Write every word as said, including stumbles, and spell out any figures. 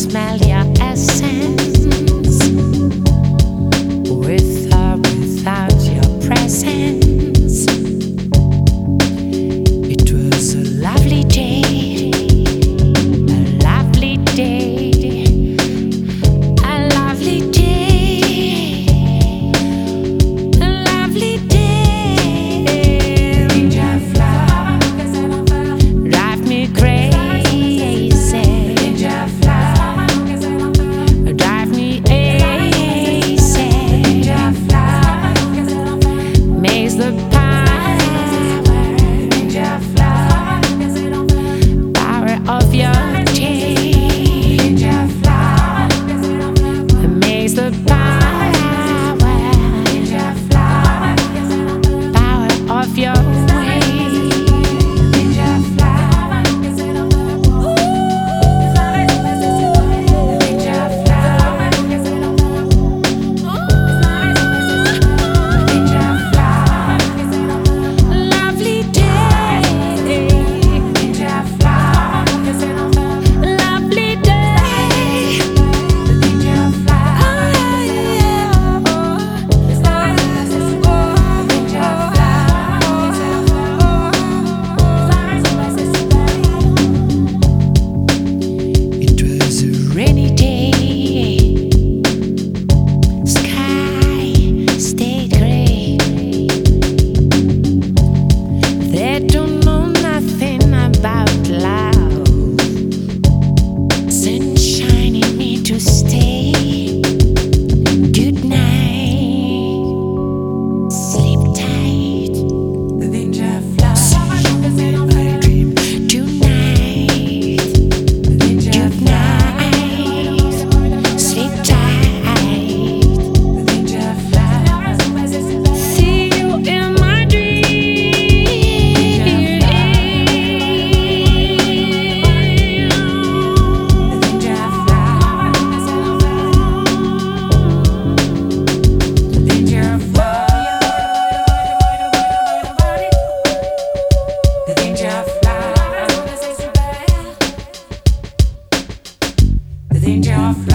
smell your essence, with or without your presence. It was a lovely day, a lovely day, a lovely day, a lovely day. Ninja flower, drive me crazy. Ninja flower, drive me crazy. Ninja flower, makes the power. Ninja flower, power of your day. Ninja flower, makes the power. Ninja flower, power of your way. Ninja flower, ninja flower, ninja flower, lovely day. Ninja flower, lovely day. Ninja flower, it was a rainy day. Sky stayed gray. They don't know nothing about love. Sunshine in me to stay. Good night. Sleep tight. Ninja flower. See you in my dream tonight. Good night. Sleep tight. Ninja flower. See you in my dream. Ninja flower. Ninja flower. The ninja flower. The ninja flower.